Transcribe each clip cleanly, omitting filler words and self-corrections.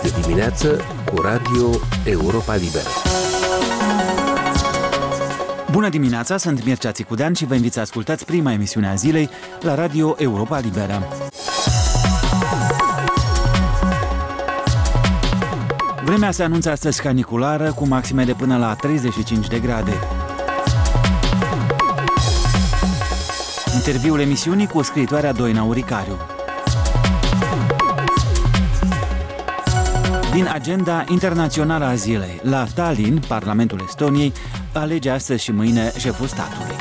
Este dimineață cu Radio Europa Liberă. Bună dimineața, sunt Mircea Țicudean și vă invit să ascultați prima emisiune a zilei la Radio Europa Liberă. Vremea se anunță astăzi caniculară cu maxime de până la 35 de grade. Interviul emisiunii cu scriitoarea Doina Uricariu. Din agenda internațională a zilei, la Tallinn, Parlamentul Estoniei alege astăzi și mâine șeful statului.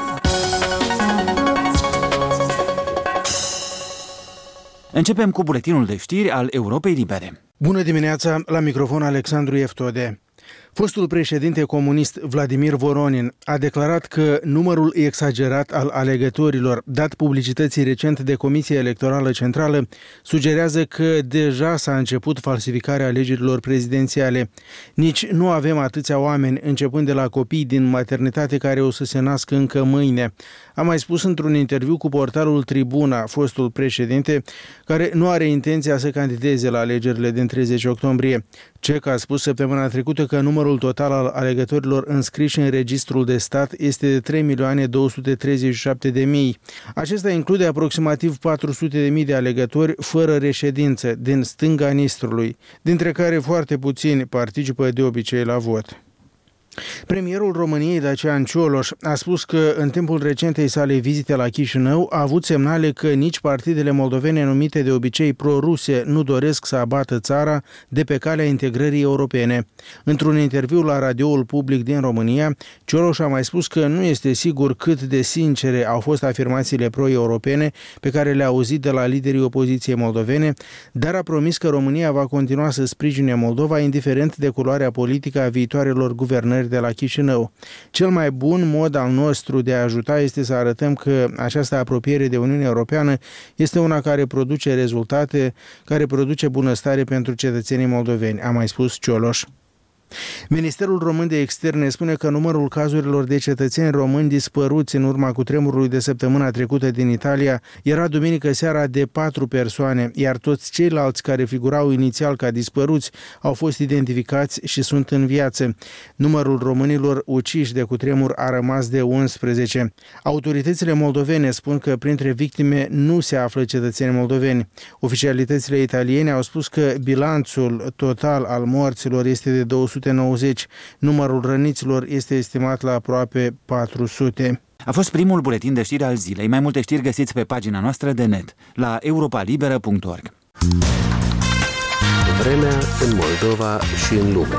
Începem cu buletinul de știri al Europei Libere. Bună dimineața, la microfon Alexandru Eftode. Fostul președinte comunist Vladimir Voronin a declarat că numărul exagerat al alegătorilor dat publicității recent de Comisia Electorală Centrală sugerează că deja s-a început falsificarea alegerilor prezidențiale. Nici nu avem atâția oameni, începând de la copii din maternitate care o să se nască încă mâine. A mai spus într-un interviu cu portalul Tribuna fostul președinte, care nu are intenția să candideze la alegerile din 30 octombrie. CEC a spus săptămâna trecută că numărul total al alegătorilor înscriși în registrul de stat este de 3.237.000. Acesta include aproximativ 400.000 de alegători fără reședință din stânga Nistrului, dintre care foarte puțini participă de obicei la vot. Premierul României, Dacian Cioloș, a spus că în timpul recentei sale vizite la Chișinău a avut semnale că nici partidele moldovene numite de obicei pro-ruse nu doresc să abată țara de pe calea integrării europene. Într-un interviu la radioul public din România, Cioloș a mai spus că nu este sigur cât de sincere au fost afirmațiile pro-europene pe care le-a auzit de la liderii opoziției moldovene, dar a promis că România va continua să sprijine Moldova indiferent de culoarea politică a viitoarelor guvernări de la Chișinău. Cel mai bun mod al nostru de a ajuta este să arătăm că această apropiere de Uniunea Europeană este una care produce rezultate, care produce bunăstare pentru cetățenii moldoveni, a mai spus Cioloș. Ministerul Român de Externe spune că numărul cazurilor de cetățeni români dispăruți în urma cutremurului de săptămâna trecută din Italia era duminică seara de 4 persoane, iar toți ceilalți care figurau inițial ca dispăruți au fost identificați și sunt în viață. Numărul românilor uciși de cutremur a rămas de 11. Autoritățile moldovene spun că printre victime nu se află cetățeni moldoveni. Oficialitățile italiene au spus că bilanțul total al morților este de 290. Numărul răniților este estimat la aproape 400. A fost primul buletin de știri al zilei. Mai multe știri găsiți pe pagina noastră de net, la europalibera.org. Vremea în Moldova și în lume.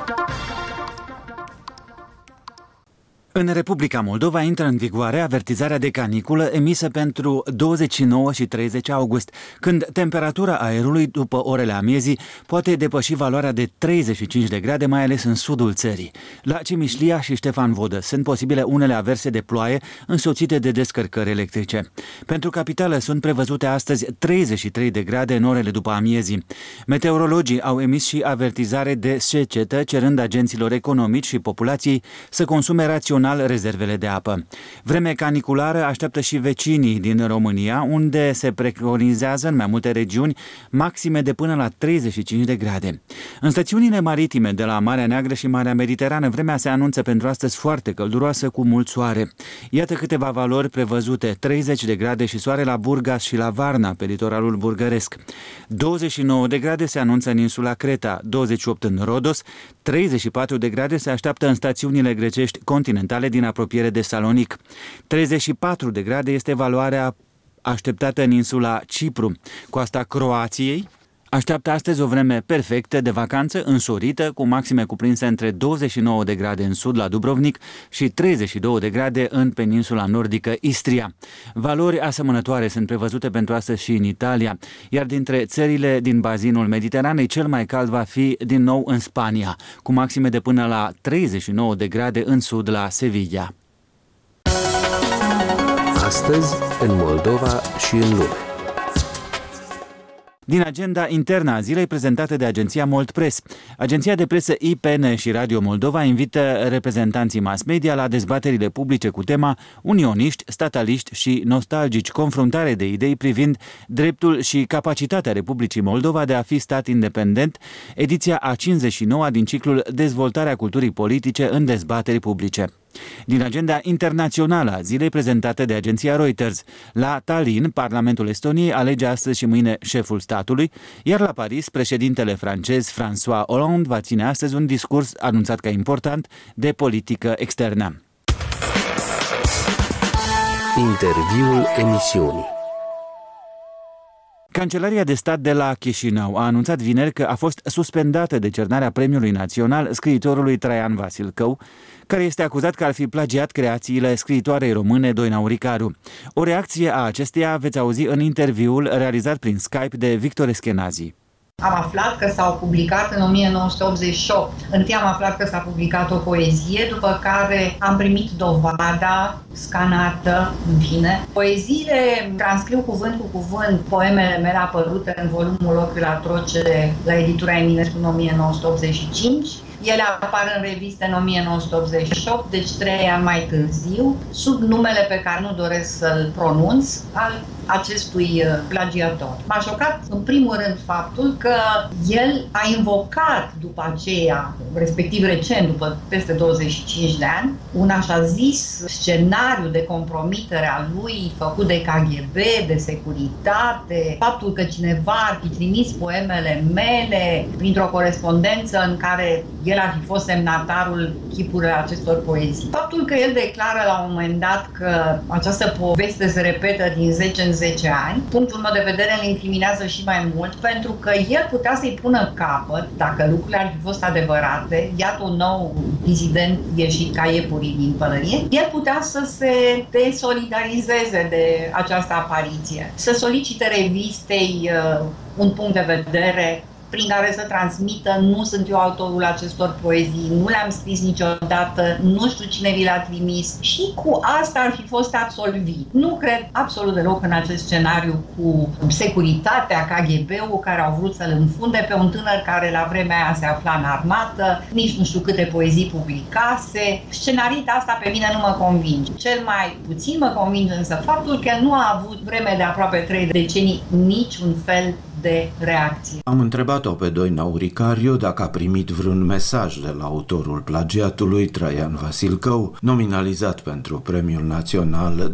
În Republica Moldova intră în vigoare avertizarea de caniculă emisă pentru 29 și 30 august, când temperatura aerului după orele amiezii poate depăși valoarea de 35 de grade, mai ales în sudul țării. La Cimișlia și Ștefan Vodă sunt posibile unele averse de ploaie însoțite de descărcări electrice. Pentru capitală sunt prevăzute astăzi 33 de grade în orele după amiezii. Meteorologii au emis și avertizare de secetă, cerând agenților economici și populației să consume rațional rezervele de apă. Vreme caniculară așteaptă și vecinii din România, unde se preconizează în mai multe regiuni maxime de până la 35 de grade. În stațiunile maritime de la Marea Neagră și Marea Mediterană, vremea se anunță pentru astăzi foarte călduroasă cu mult soare. Iată câteva valori prevăzute: 30 de grade și soare la Burgas și la Varna, pe litoralul bulgăresc. 29 de grade se anunță în insula Creta, 28 în Rodos, 34 de grade se așteaptă în stațiunile grecești continentale din apropiere de Salonic. 34 de grade este valoarea așteptată în insula Cipru. Coasta Croației așteaptă astăzi o vreme perfectă de vacanță, însorită, cu maxime cuprinse între 29 de grade în sud la Dubrovnik și 32 de grade în peninsula nordică Istria. Valori asemănătoare sunt prevăzute pentru astăzi și în Italia, iar dintre țările din bazinul Mediteranei, cel mai cald va fi din nou în Spania, cu maxime de până la 39 de grade în sud la Sevilla. Astăzi, în Moldova și în lume. Din agenda internă a zilei prezentată de agenția Mold Press. Agenția de presă IPN și Radio Moldova invită reprezentanții mass media la dezbaterile publice cu tema Unioniști, stataliști și nostalgici, confruntare de idei privind dreptul și capacitatea Republicii Moldova de a fi stat independent, ediția a 59-a din ciclul Dezvoltarea culturii politice în dezbateri publice. Din agenda internațională a zilei prezentată de agenția Reuters, la Tallinn, Parlamentul Estoniei alege astăzi și mâine șeful statului, iar la Paris, președintele francez François Hollande va ține astăzi un discurs anunțat ca important de politică externă. Interviul emisiunii. Cancelaria de stat de la Chișinău a anunțat vineri că a fost suspendată decernarea Premiului Național scriitorului Traian Vasilcău, care este acuzat că ar fi plagiat creațiile scriitoarei române Doina Auricaru. O reacție a acesteia veți auzi în interviul realizat prin Skype de Victor Eschenazi. Am aflat că s-au publicat în 1988. Întâi am aflat că s-a publicat o poezie, după care am primit dovada scanată, în fine. Poeziile transcriu cuvânt cu cuvânt poemele mele apărute în volumul Locul Atroce la editura Eminescu în 1985. Ele apar în reviste în 1988, deci 3 ani mai târziu, sub numele pe care nu doresc să-l pronunț, al acestui plagiator. M-a șocat în primul rând faptul că el a invocat după aceea, respectiv recent, după peste 25 de ani, un așa zis scenariu de compromitere a lui făcut de KGB, de securitate, faptul că cineva ar fi trimis poemele mele printr-o corespondență în care el ar fi fost semnatarul chipurilor acestor poezii. Faptul că el declară la un moment dat că această poveste se repetă din 10 în 10 ani, punctul meu de vedere îl incriminează și mai mult, pentru că el putea să-i pună capăt, dacă lucrurile ar fi fost adevărate, iată un nou dizident ieșit ca iepurii din pălărie, el putea să se desolidarizeze de această apariție, să solicite revistei un punct de vedere prin care să transmită: nu sunt eu autorul acestor poezii, nu le-am scris niciodată, nu știu cine vi le-a trimis, și cu asta ar fi fost absolvit. Nu cred absolut deloc în acest scenariu cu securitatea, KGB-ul, care au vrut să-l înfunde pe un tânăr care la vremea aia se afla în armată, nici nu știu câte poezii publicase. Scenariul asta pe mine nu mă convinge. Cel mai puțin mă convinge însă faptul că nu a avut vreme de aproape 3 decenii niciun fel de reacție. Am întrebat-o pe Doina Auricaru dacă a primit vreun mesaj de la autorul plagiatului Traian Vasilcău, nominalizat pentru Premiul Național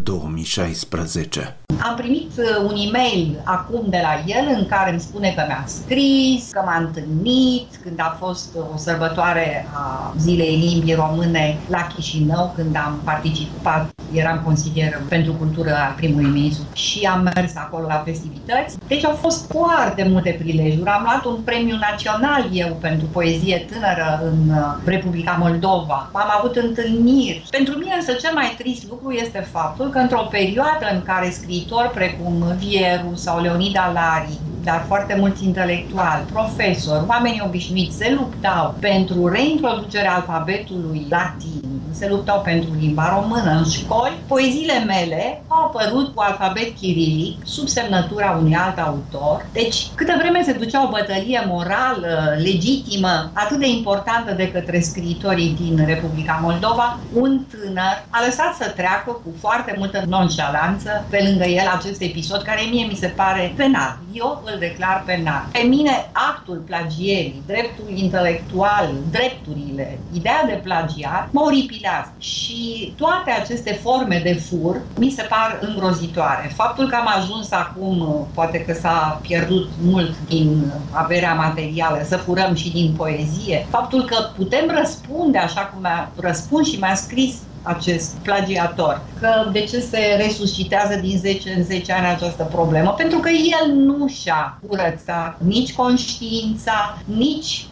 2016. Am primit un e-mail acum de la el în care îmi spune că mi-a scris, că m-a întâlnit când a fost o sărbătoare a Zilei Limbii Române la Chișinău, când am participat, eram consilier pentru cultură al primului ministru și am mers acolo la festivități. Deci au fost foarte multe prilejuri. Am luat un premiu național eu pentru poezie tânără în Republica Moldova. Am avut întâlniri. Pentru mine însă cel mai trist lucru este faptul că într-o perioadă în care scriitori precum Vieru sau Leonid Alari, dar foarte mulți intelectuali, profesori, oameni obișnuiți se luptau pentru reintroducerea alfabetului latin, se luptau pentru limba română în școli, poeziile mele au apărut cu alfabet chirilic, sub semnătura unui alt autor. Deci, câtă vreme se ducea o bătălie morală, legitimă, atât de importantă de către scriitorii din Republica Moldova, un tânăr a lăsat să treacă cu foarte multă nonșalanță pe lângă el acest episod, care mie mi se pare penal. Eu îl declar penal. Pe mine, actul plagierii, dreptul intelectual, drepturile, ideea de plagiat, mă oripilează. Și toate aceste forme de fur mi se par îngrozitoare. Faptul că am ajuns acum, poate că s-a pierdut mult din averea materială, să furăm și din poezie, faptul că putem răspunde așa cum mi-a răspuns și mi-a scris acest plagiator, că de ce se resuscitează din 10 în 10 ani această problemă? Pentru că el nu și-a curățat nici conștiința, nici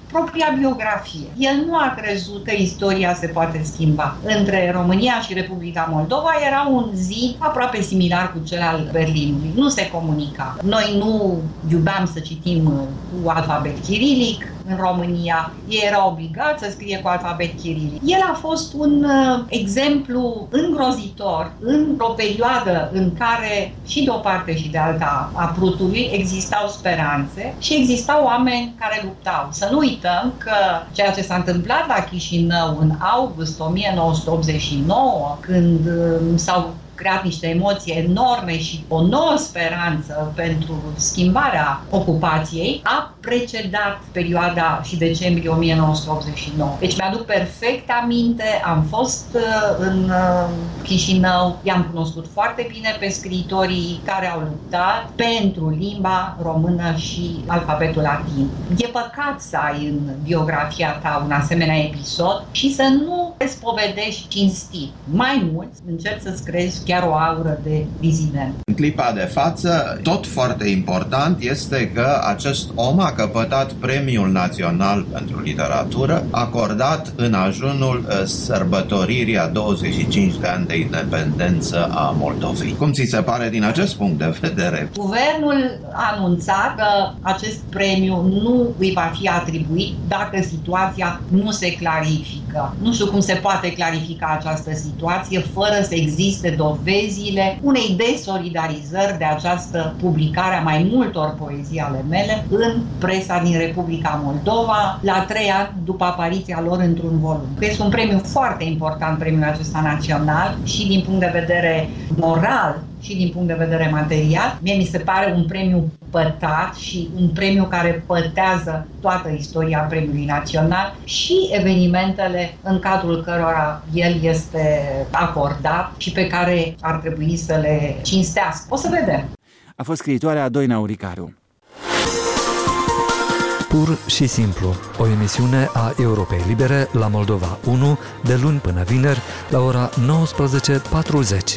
propria biografie. El nu a crezut că istoria se poate schimba. Între România și Republica Moldova era un zid aproape similar cu cel al Berlinului. Nu se comunica. Noi nu iubeam să citim cu alfabet chirilic în România. Ei erau obligați să scrie cu alfabet chirilic. El a fost un exemplu îngrozitor într-o perioadă în care și de o parte și de alta a Prutului existau speranțe și existau oameni care luptau. Să nu uităm că ceea ce s-a întâmplat la Chișinău în august 1989, când s-au creat niște emoții enorme și o nouă speranță pentru schimbarea ocupației, a precedat perioada și decembrie 1989. Deci mi-aduc perfect aminte, am fost în Chișinău, i-am cunoscut foarte bine pe scriitorii care au luptat pentru limba română și alfabetul latin. E păcat să ai în biografia ta un asemenea episod și să nu te spovedești cinstit. Mai mult, încerci să-ți crezi chiar o aură de dizident. În clipa de față, tot foarte important este că acest om a căpătat Premiul Național pentru Literatură, acordat în ajunul sărbătoririi a 25 de ani de independență a Moldovei. Cum ți se pare din acest punct de vedere? Guvernul a anunțat că acest premiu nu îi va fi atribuit dacă situația nu se clarifică. Nu știu cum se poate clarifica această situație fără să existe dovezile unei desolidarizări de această publicare a mai multor poezii ale mele în presa din Republica Moldova, la 3 ani după apariția lor într-un volum. Este un premiu foarte important, premiul acesta național, și din punct de vedere moral și din punct de vedere material. Mie mi se pare un premiu pătat și un premiu care pătează toată istoria premiului național și evenimentele în cadrul cărora el este acordat și pe care ar trebui să le cinstească. O să vedem. A fost scriitoarea Doina Auricariu. Pur și simplu, o emisiune a Europei Libere la Moldova 1, de luni până vineri, la ora 19:40.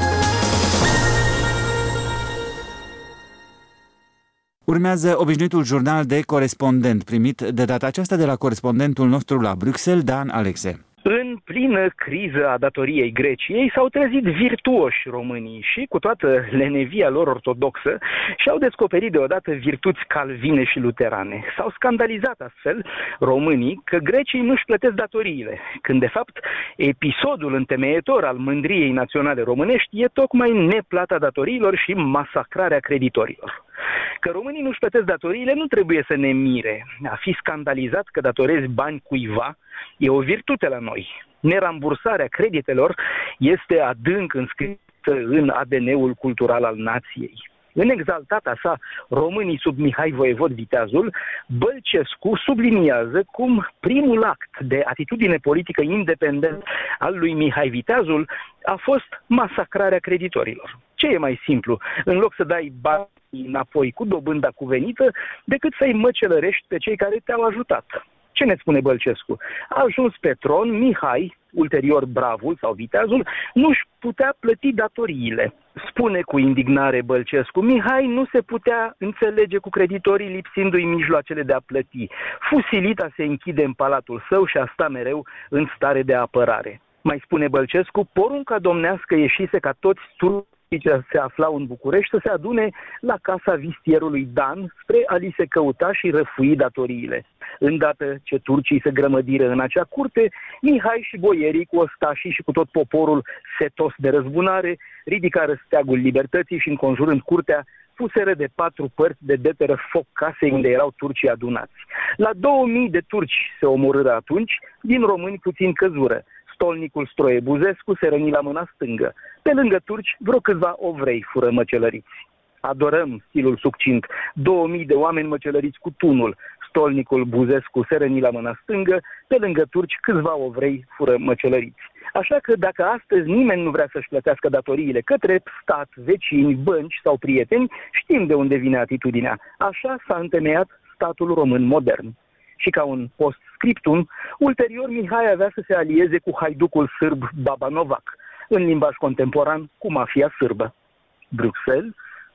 Urmează obișnuitul jurnal de corespondent, primit de data aceasta de la corespondentul nostru la Bruxelles, Dan Alexe. În plină criză a datoriei Greciei s-au trezit virtuoși românii și, cu toată lenevia lor ortodoxă, și-au descoperit deodată virtuți calvine și luterane. S-au scandalizat astfel românii că grecii nu-și plătesc datoriile, când de fapt episodul întemeietor al mândriei naționale românești e tocmai neplata datoriilor și masacrarea creditorilor. Că românii nu-și plătesc datoriile nu trebuie să ne mire. A fi scandalizat că datorezi bani cuiva e o virtute la noi. Nerambursarea creditelor este adânc înscrisă în ADN-ul cultural al nației. În exaltata sa Românii sub Mihai Voievod Viteazul, Bălcescu subliniază cum primul act de atitudine politică independent al lui Mihai Viteazul a fost masacrarea creditorilor. Ce e mai simplu? În loc să dai bani înapoi cu dobânda cuvenită, decât să-i măcelărești pe cei care te-au ajutat. Ce ne spune Bălcescu? A ajuns pe tron, Mihai, ulterior Bravul sau Viteazul, nu-și putea plăti datoriile. Spune cu indignare Bălcescu, Mihai nu se putea înțelege cu creditorii lipsindu-i mijloacele de a plăti. Fu silit a se închide în palatul său și a sta mereu în stare de apărare. Mai spune Bălcescu, porunca domnească ieșise ca toți turcii ce se aflau în București să se adune la casa vistierului Dan spre a li se căuta și răfui datoriile. Îndată ce turcii se grămădiră în acea curte, Mihai și boierii cu ostașii și cu tot poporul setos de răzbunare ridicară steagul libertății și, înconjurând curtea, puseră de 4 părți de deteră foc casei unde erau turcii adunați. La 2000 de turci se omorâră atunci, din români puțin căzură. Stolnicul Stroie Buzescu se răni la mâna stângă. Pe lângă turci, vreo câțiva ovrei fură măcelăriți. Adorăm stilul succint. 2000 de oameni măcelăriți cu tunul. Stolnicul Buzescu se răni la mâna stângă, pe lângă turci câțiva ovrei fură măcelăriți. Așa că dacă astăzi nimeni nu vrea să-și plătească datoriile către stat, vecini, bănci sau prieteni, știm de unde vine atitudinea. Așa s-a întemeiat statul român modern. Și ca un post-scriptum, ulterior Mihai avea să se alieze cu haiducul sârb Baba Novac, în limbaj contemporan cu mafia sârbă. Bruxelles,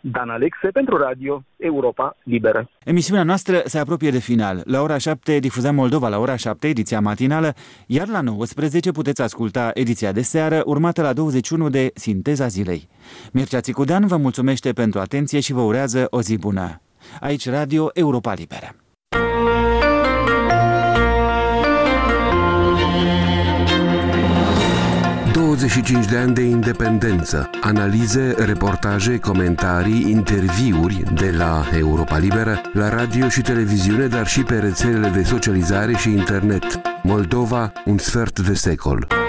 Dan Alexe pentru Radio Europa Liberă. Emisiunea noastră se apropie de final. La ora 7 difuzăm Moldova la ora 7, ediția matinală, iar la 19 puteți asculta ediția de seară, urmată la 21 de Sinteza zilei. Mircea Țicudean vă mulțumește pentru atenție și vă urează o zi bună. Aici Radio Europa Liberă. 25 de ani de independență, analize, reportaje, comentarii, interviuri de la Europa Liberă, la radio și televiziune, dar și pe rețelele de socializare și internet. Moldova, un sfert de secol.